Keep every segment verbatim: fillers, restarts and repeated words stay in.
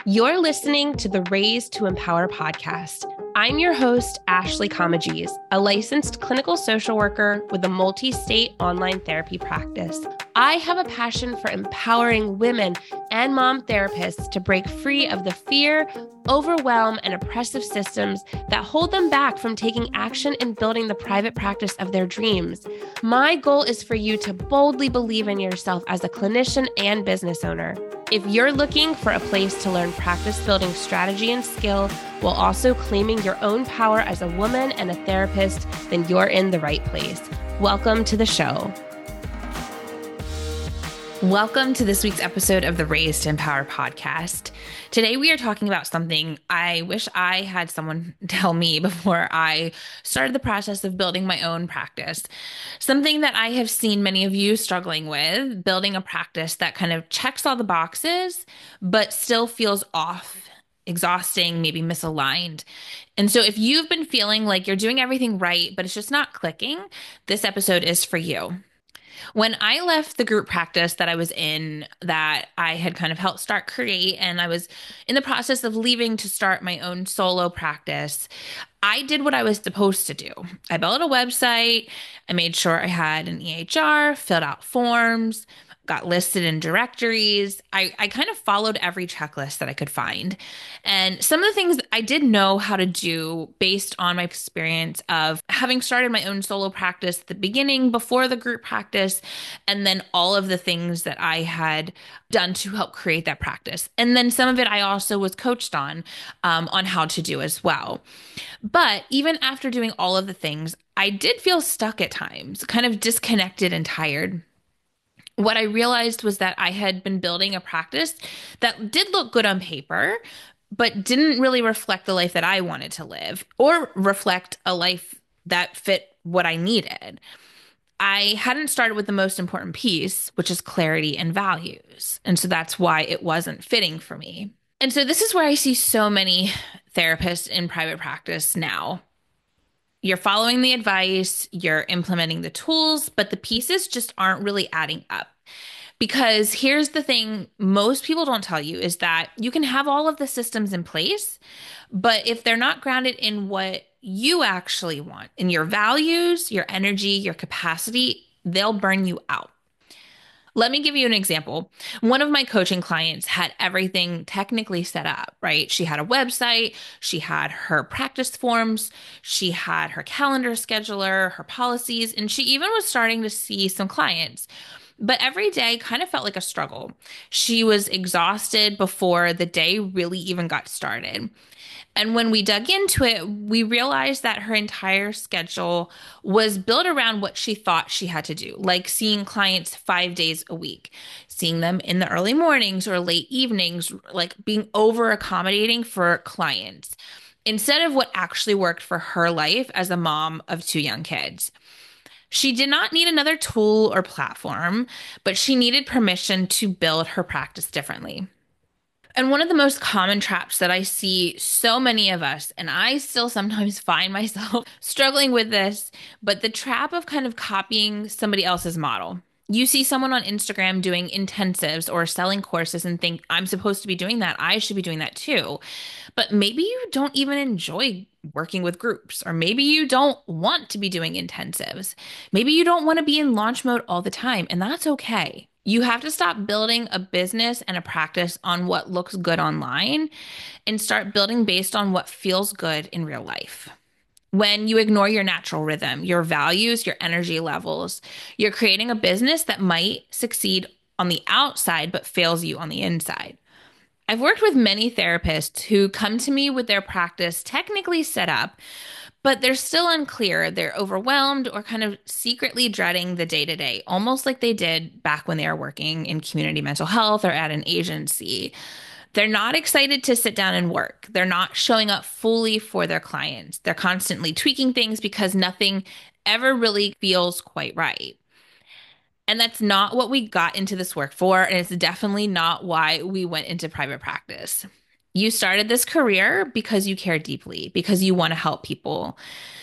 You're listening to the Raised to Empower podcast. I'm your host, Ashley Comagese, a licensed clinical social worker with a multi-state online therapy practice. I have a passion for empowering women and mom therapists to break free of the fear, overwhelm, and oppressive systems that hold them back from taking action and building the private practice of their dreams. My goal is for you to boldly believe in yourself as a clinician and business owner. If you're looking for a place to learn practice building strategy and skill while also claiming your own power as a woman and a therapist, then you're in the right place. Welcome to the show. Welcome to this week's episode of the Raised to Empower podcast. Today we are talking about something I wish I had someone tell me before I started the process of building my own practice. Something that I have seen many of you struggling with, building a practice that kind of checks all the boxes, but still feels off, exhausting, maybe misaligned. And so if you've been feeling like you're doing everything right, but it's just not clicking, this episode is for you. When I left the group practice that I was in, that I had kind of helped start create, and I was in the process of leaving to start my own solo practice, I did what I was supposed to do. I built a website. I made sure I had an E H R, filled out forms, got listed in directories. I, I kind of followed every checklist that I could find. And some of the things I did know how to do based on my experience of having started my own solo practice at the beginning before the group practice, and then all of the things that I had done to help create that practice. And then some of it I also was coached on, um, on how to do as well. But even after doing all of the things, I did feel stuck at times, kind of disconnected and tired. What I realized was that I had been building a practice that did look good on paper, but didn't really reflect the life that I wanted to live or reflect a life that fit what I needed. I hadn't started with the most important piece, which is clarity and values. And so that's why it wasn't fitting for me. And so this is where I see so many therapists in private practice now. You're following the advice, you're implementing the tools, but the pieces just aren't really adding up. Because here's the thing most people don't tell you is that you can have all of the systems in place, but if they're not grounded in what you actually want, in your values, your energy, your capacity, they'll burn you out. Let me give you an example. One of my coaching clients had everything technically set up, right? She had a website, she had her practice forms, she had her calendar scheduler, her policies, and she even was starting to see some clients. But every day kind of felt like a struggle. She was exhausted before the day really even got started. And when we dug into it, we realized that her entire schedule was built around what she thought she had to do, like seeing clients five days a week, seeing them in the early mornings or late evenings, like being over accommodating for clients instead of what actually worked for her life as a mom of two young kids. She did not need another tool or platform, but she needed permission to build her practice differently. And one of the most common traps that I see so many of us, and I still sometimes find myself struggling with this, but the trap of kind of copying somebody else's model. You see someone on Instagram doing intensives or selling courses and think, I'm supposed to be doing that. I should be doing that too. But maybe you don't even enjoy working with groups, or maybe you don't want to be doing intensives. Maybe you don't want to be in launch mode all the time, and that's okay. You have to stop building a business and a practice on what looks good online and start building based on what feels good in real life. When you ignore your natural rhythm, your values, your energy levels, you're creating a business that might succeed on the outside but fails you on the inside. I've worked with many therapists who come to me with their practice technically set up, but they're still unclear. They're overwhelmed or kind of secretly dreading the day-to-day, almost like they did back when they were working in community mental health or at an agency. They're not excited to sit down and work. They're not showing up fully for their clients. They're constantly tweaking things because nothing ever really feels quite right. And that's not what we got into this work for, and it's definitely not why we went into private practice. You started this career because you care deeply, because you want to help people.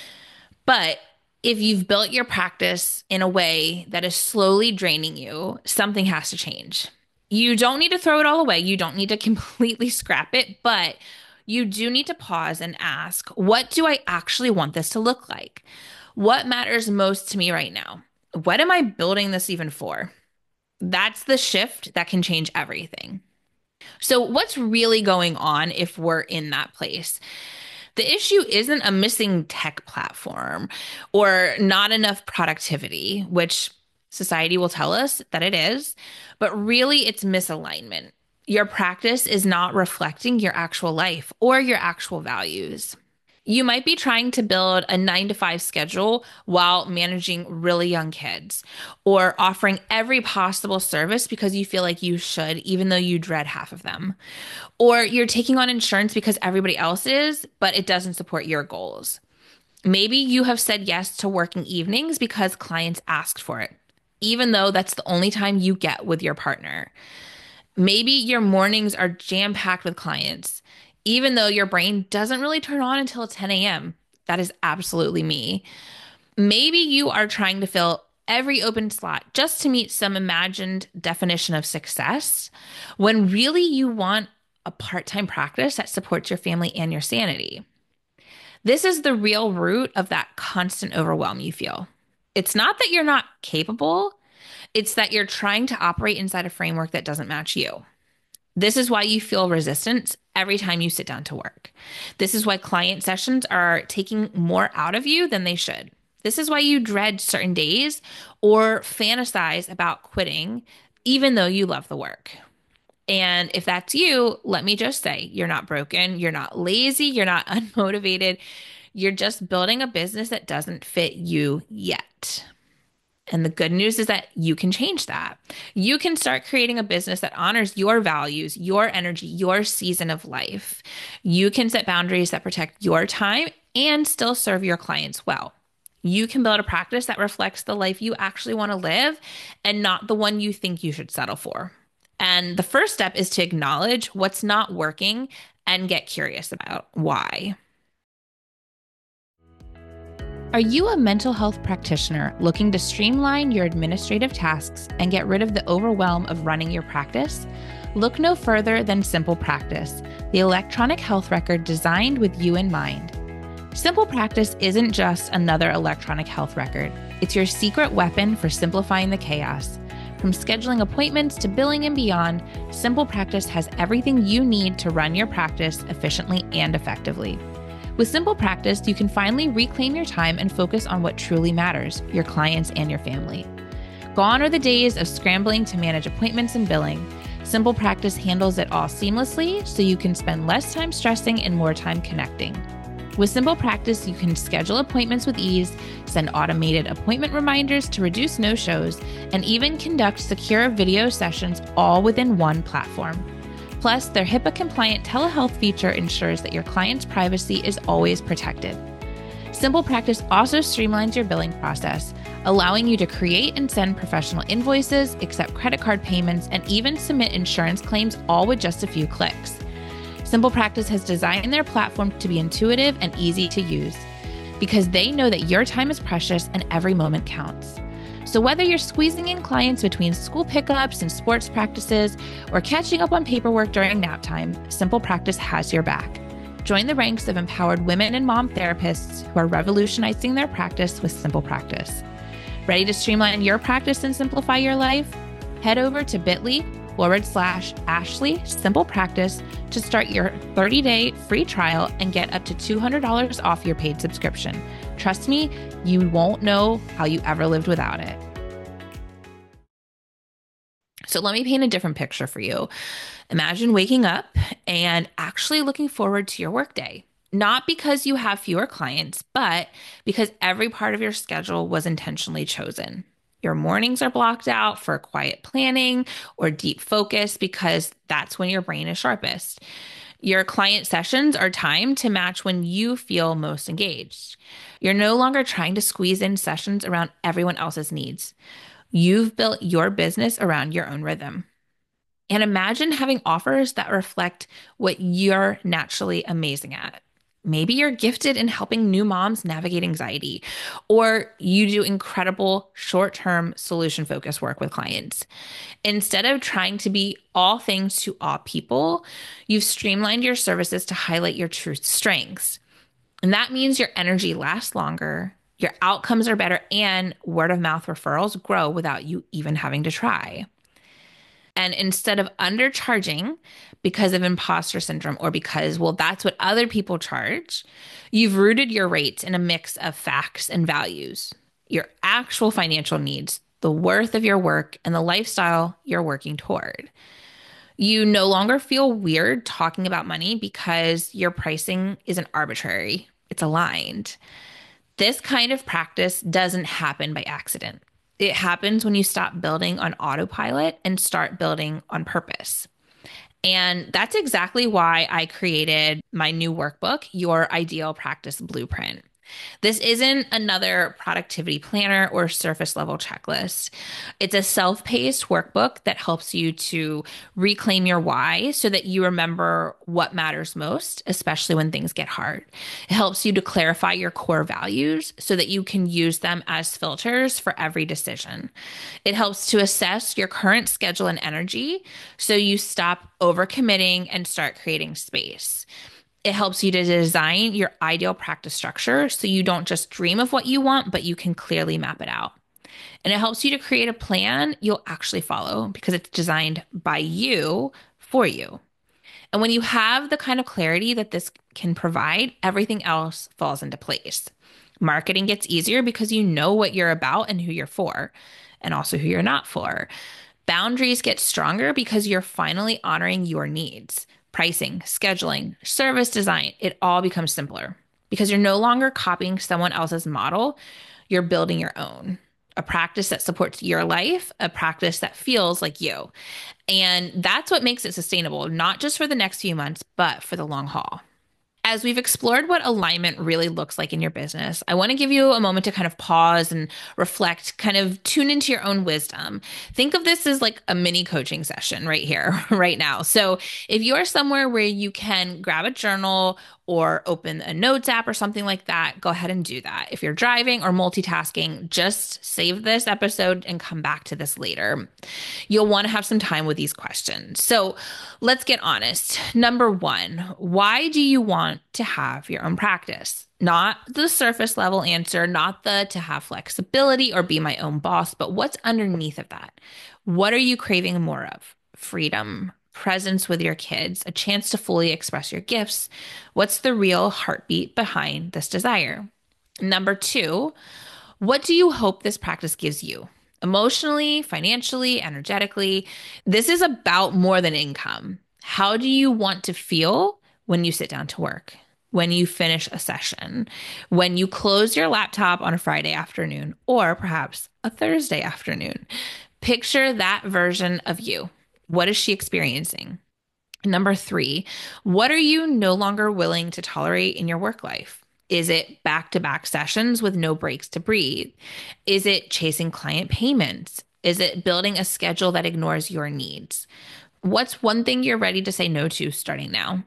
But if you've built your practice in a way that is slowly draining you, something has to change. You don't need to throw it all away. You don't need to completely scrap it, but you do need to pause and ask, what do I actually want this to look like? What matters most to me right now? What am I building this even for? That's the shift that can change everything. So, what's really going on if we're in that place? The issue isn't a missing tech platform or not enough productivity, which society will tell us that it is, but really it's misalignment. Your practice is not reflecting your actual life or your actual values. You might be trying to build a nine to five schedule while managing really young kids or offering every possible service because you feel like you should, even though you dread half of them. Or you're taking on insurance because everybody else is, but it doesn't support your goals. Maybe you have said yes to working evenings because clients asked for it, even though that's the only time you get with your partner. Maybe your mornings are jam-packed with clients, even though your brain doesn't really turn on until ten a m. That is absolutely me. Maybe you are trying to fill every open slot just to meet some imagined definition of success, when really you want a part time practice that supports your family and your sanity. This is the real root of that constant overwhelm you feel. It's not that you're not capable, it's that you're trying to operate inside a framework that doesn't match you. This is why you feel resistance every time you sit down to work. This is why client sessions are taking more out of you than they should. This is why you dread certain days or fantasize about quitting, even though you love the work. And if that's you, let me just say, you're not broken, you're not lazy, you're not unmotivated. You're just building a business that doesn't fit you yet. And the good news is that you can change that. You can start creating a business that honors your values, your energy, your season of life. You can set boundaries that protect your time and still serve your clients well. You can build a practice that reflects the life you actually want to live and not the one you think you should settle for. And the first step is to acknowledge what's not working and get curious about why. Are you a mental health practitioner looking to streamline your administrative tasks and get rid of the overwhelm of running your practice? Look no further than Simple Practice, the electronic health record designed with you in mind. Simple Practice isn't just another electronic health record. It's your secret weapon for simplifying the chaos. From scheduling appointments to billing and beyond, Simple Practice has everything you need to run your practice efficiently and effectively. With Simple Practice, you can finally reclaim your time and focus on what truly matters, your clients and your family. Gone are the days of scrambling to manage appointments and billing. Simple Practice handles it all seamlessly, so you can spend less time stressing and more time connecting. With Simple Practice, you can schedule appointments with ease, send automated appointment reminders to reduce no-shows, and even conduct secure video sessions all within one platform. Plus, their HIPAA-compliant telehealth feature ensures that your client's privacy is always protected. Simple Practice also streamlines your billing process, allowing you to create and send professional invoices, accept credit card payments, and even submit insurance claims all with just a few clicks. Simple Practice has designed their platform to be intuitive and easy to use because they know that your time is precious and every moment counts. So whether you're squeezing in clients between school pickups and sports practices or catching up on paperwork during nap time, Simple Practice has your back. Join the ranks of empowered women and mom therapists who are revolutionizing their practice with Simple Practice. Ready to streamline your practice and simplify your life? Head over to bit.ly forward slash Ashley Simple Practice to start your thirty-day free trial and get up to two hundred dollars off your paid subscription. Trust me, you won't know how you ever lived without it. So let me paint a different picture for you. Imagine waking up and actually looking forward to your workday. Not because you have fewer clients, but because every part of your schedule was intentionally chosen. Your mornings are blocked out for quiet planning or deep focus because that's when your brain is sharpest. Your client sessions are timed to match when you feel most engaged. You're no longer trying to squeeze in sessions around everyone else's needs. You've built your business around your own rhythm. And imagine having offers that reflect what you're naturally amazing at. Maybe you're gifted in helping new moms navigate anxiety, or you do incredible short term solution focused work with clients. Instead of trying to be all things to all people, you've streamlined your services to highlight your true strengths. And that means your energy lasts longer, your outcomes are better, and word of mouth referrals grow without you even having to try. And instead of undercharging because of imposter syndrome or because, well, that's what other people charge, you've rooted your rates in a mix of facts and values, your actual financial needs, the worth of your work, and the lifestyle you're working toward. You no longer feel weird talking about money because your pricing isn't arbitrary, it's aligned. This kind of practice doesn't happen by accident. It happens when you stop building on autopilot and start building on purpose. And that's exactly why I created my new workbook, Your Ideal Practice Blueprint. This isn't another productivity planner or surface level checklist. It's a self-paced workbook that helps you to reclaim your why so that you remember what matters most, especially when things get hard. It helps you to clarify your core values so that you can use them as filters for every decision. It helps to assess your current schedule and energy so you stop overcommitting and start creating space. It helps you to design your ideal practice structure so you don't just dream of what you want, but you can clearly map it out. And it helps you to create a plan you'll actually follow because it's designed by you for you. And when you have the kind of clarity that this can provide, everything else falls into place. Marketing gets easier because you know what you're about and who you're for, and also who you're not for. Boundaries get stronger because you're finally honoring your needs. Pricing, scheduling, service design, it all becomes simpler because you're no longer copying someone else's model. You're building your own, a practice that supports your life, a practice that feels like you. And that's what makes it sustainable, not just for the next few months, but for the long haul. As we've explored what alignment really looks like in your business, I want to give you a moment to kind of pause and reflect, kind of tune into your own wisdom. Think of this as like a mini coaching session right here, right now. So if you are somewhere where you can grab a journal or open a notes app or something like that, go ahead and do that. If you're driving or multitasking, just save this episode and come back to this later. You'll want to have some time with these questions. So let's get honest. Number one, why do you want to have your own practice? Not the surface level answer, not the to have flexibility or be my own boss, but what's underneath of that? What are you craving more of? Freedom, presence with your kids, a chance to fully express your gifts. What's the real heartbeat behind this desire? Number two, what do you hope this practice gives you? Emotionally, financially, energetically. This is about more than income. How do you want to feel when you sit down to work, when you finish a session, when you close your laptop on a Friday afternoon, or perhaps a Thursday afternoon? Picture that version of you. What is she experiencing? Number three, what are you no longer willing to tolerate in your work life? Is it back-to-back sessions with no breaks to breathe? Is it chasing client payments? Is it building a schedule that ignores your needs? What's one thing you're ready to say no to starting now?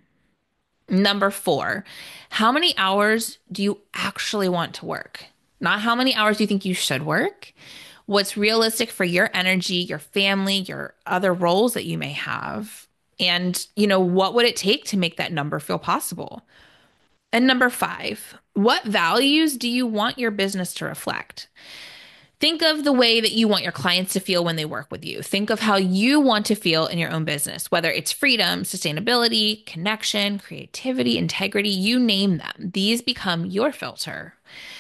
Number four, how many hours do you actually want to work? Not how many hours do you think you should work. What's realistic for your energy, your family, your other roles that you may have? And, you know, what would it take to make that number feel possible? And number five, what values do you want your business to reflect? Think of the way that you want your clients to feel when they work with you. Think of how you want to feel in your own business, whether it's freedom, sustainability, connection, creativity, integrity, you name them. These become your filter.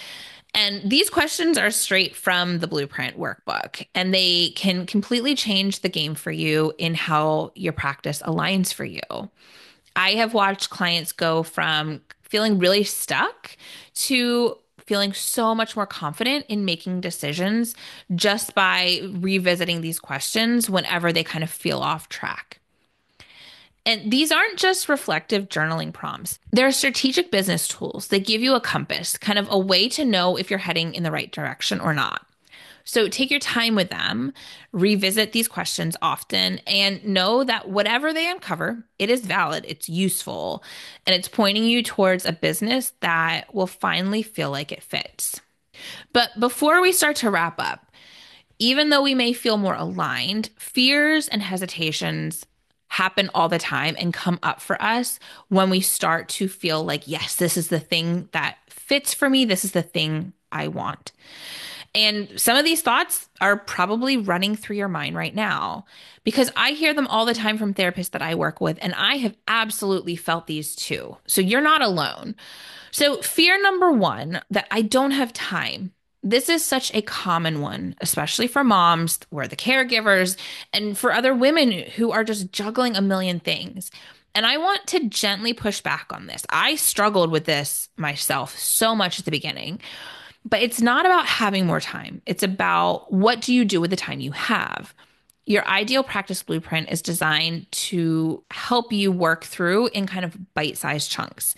And these questions are straight from the Blueprint workbook, and they can completely change the game for you in how your practice aligns for you. I have watched clients go from feeling really stuck to feeling so much more confident in making decisions just by revisiting these questions whenever they kind of feel off track. And these aren't just reflective journaling prompts. They're strategic business tools that give you a compass, kind of a way to know if you're heading in the right direction or not. So take your time with them, revisit these questions often, and know that whatever they uncover, it is valid, it's useful, and it's pointing you towards a business that will finally feel like it fits. But before we start to wrap up, even though we may feel more aligned, fears and hesitations happen all the time and come up for us when we start to feel like, yes, this is the thing that fits for me. This is the thing I want. And some of these thoughts are probably running through your mind right now because I hear them all the time from therapists that I work with, and I have absolutely felt these too. So you're not alone. So, fear number one, that I don't have time. This is such a common one, especially for moms, we're the caregivers, and for other women who are just juggling a million things. And I want to gently push back on this. I struggled with this myself so much at the beginning, but it's not about having more time. It's about what do you do with the time you have. Your ideal practice blueprint is designed to help you work through in kind of bite-sized chunks.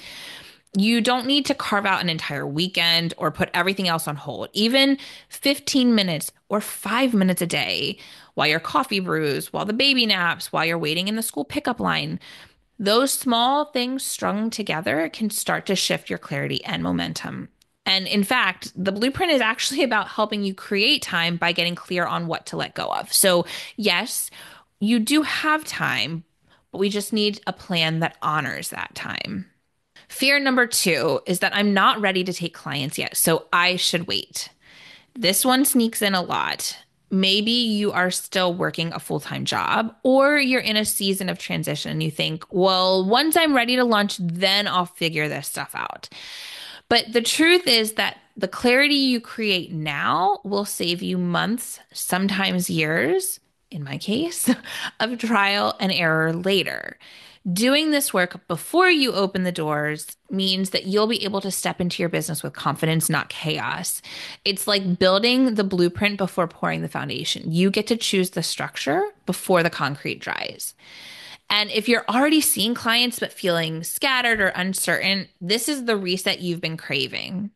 You don't need to carve out an entire weekend or put everything else on hold. Even fifteen minutes or five minutes a day while your coffee brews, while the baby naps, while you're waiting in the school pickup line, those small things strung together can start to shift your clarity and momentum. And in fact, the blueprint is actually about helping you create time by getting clear on what to let go of. So, yes, you do have time, but we just need a plan that honors that time. Fear number two is that I'm not ready to take clients yet, so I should wait. This one sneaks in a lot. Maybe you are still working a full-time job, or you're in a season of transition and you think, well, once I'm ready to launch, then I'll figure this stuff out. But the truth is that the clarity you create now will save you months, sometimes years, in my case, of trial and error later. Doing this work before you open the doors means that you'll be able to step into your business with confidence, not chaos. It's like building the blueprint before pouring the foundation. You get to choose the structure before the concrete dries. And if you're already seeing clients but feeling scattered or uncertain, this is the reset you've been craving.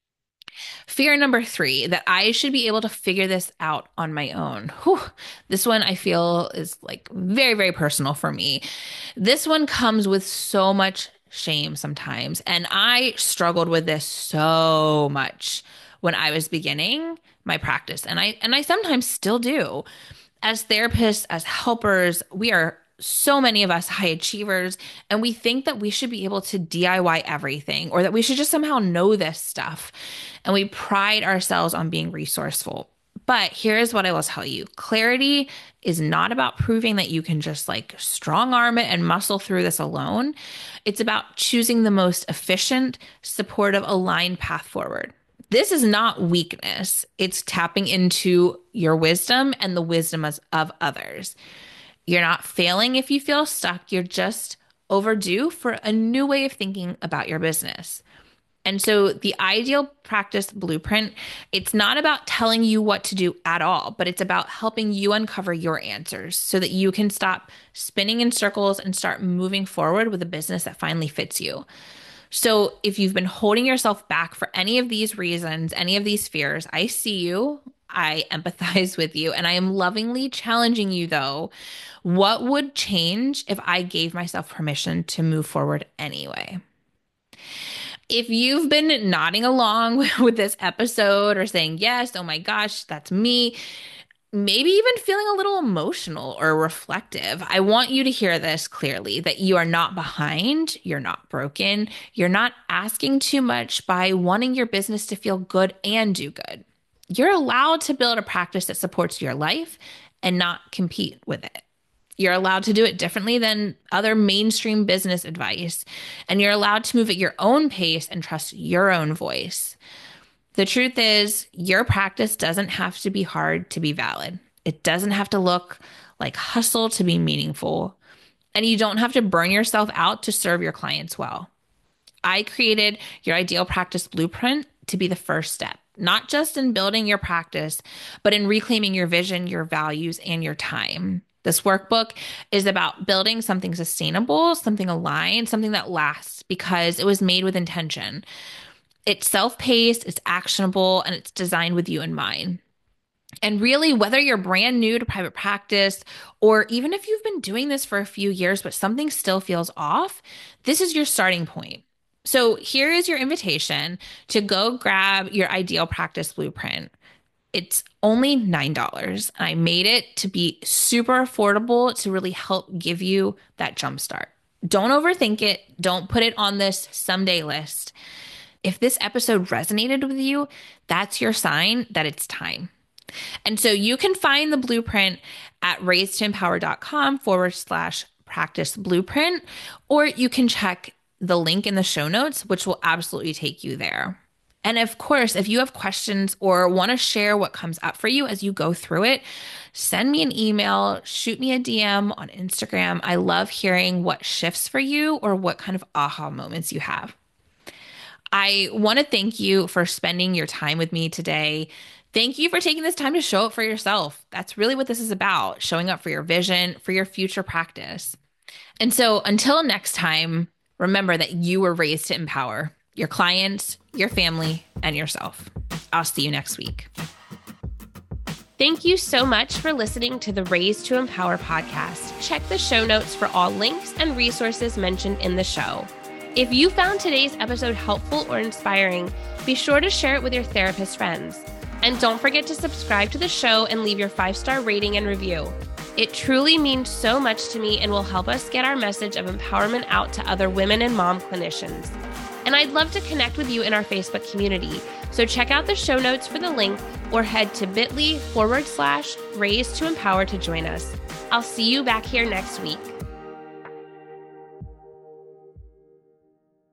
Fear number three, that I should be able to figure this out on my own. Whew, this one I feel is like very, very personal for me. This one comes with so much shame sometimes. And I struggled with this so much when I was beginning my practice. And I and I sometimes still do. As therapists, as helpers, we are so many of us high achievers, and we think that we should be able to D I Y everything or that we should just somehow know this stuff. And we pride ourselves on being resourceful. But here's what I will tell you. Clarity is not about proving that you can just like strong arm it and muscle through this alone. It's about choosing the most efficient, supportive, aligned path forward. This is not weakness. It's tapping into your wisdom and the wisdom of others. You're not failing if you feel stuck. You're just overdue for a new way of thinking about your business. And so the ideal practice blueprint, it's not about telling you what to do at all, but it's about helping you uncover your answers so that you can stop spinning in circles and start moving forward with a business that finally fits you. So if you've been holding yourself back for any of these reasons, any of these fears, I see you. I empathize with you, and I am lovingly challenging you though. What would change if I gave myself permission to move forward anyway? If you've been nodding along with this episode or saying, yes, oh my gosh, that's me, maybe even feeling a little emotional or reflective, I want you to hear this clearly, that you are not behind, you're not broken, you're not asking too much by wanting your business to feel good and do good. You're allowed to build a practice that supports your life and not compete with it. You're allowed to do it differently than other mainstream business advice, and you're allowed to move at your own pace and trust your own voice. The truth is, your practice doesn't have to be hard to be valid. It doesn't have to look like hustle to be meaningful, and you don't have to burn yourself out to serve your clients well. I created your ideal practice blueprint to be the first step, not just in building your practice, but in reclaiming your vision, your values, and your time. This workbook is about building something sustainable, something aligned, something that lasts because it was made with intention. It's self-paced, it's actionable, and it's designed with you in mind. And really, whether you're brand new to private practice, or even if you've been doing this for a few years, but something still feels off, this is your starting point. So here is your invitation to go grab your ideal practice blueprint. It's only nine dollars. And I made it to be super affordable to really help give you that jump start. Don't overthink it. Don't put it on this someday list. If this episode resonated with you, that's your sign that it's time. And so you can find the blueprint at raised2empower.com forward slash practice blueprint, or you can check the link in the show notes, which will absolutely take you there. And of course, if you have questions or want to share what comes up for you as you go through it, send me an email, shoot me a D M on Instagram. I love hearing what shifts for you or what kind of aha moments you have. I want to thank you for spending your time with me today. Thank you for taking this time to show up for yourself. That's really what this is about, showing up for your vision, for your future practice. And so until next time, remember that you were raised to empower your clients, your family, and yourself. I'll see you next week. Thank you so much for listening to the Raised to Empower podcast. Check the show notes for all links and resources mentioned in the show. If you found today's episode helpful or inspiring, be sure to share it with your therapist friends. And don't forget to subscribe to the show and leave your five-star rating and review. It truly means so much to me and will help us get our message of empowerment out to other women and mom clinicians. And I'd love to connect with you in our Facebook community. So check out the show notes for the link or head to bit.ly forward slash raised to empower to join us. I'll see you back here next week.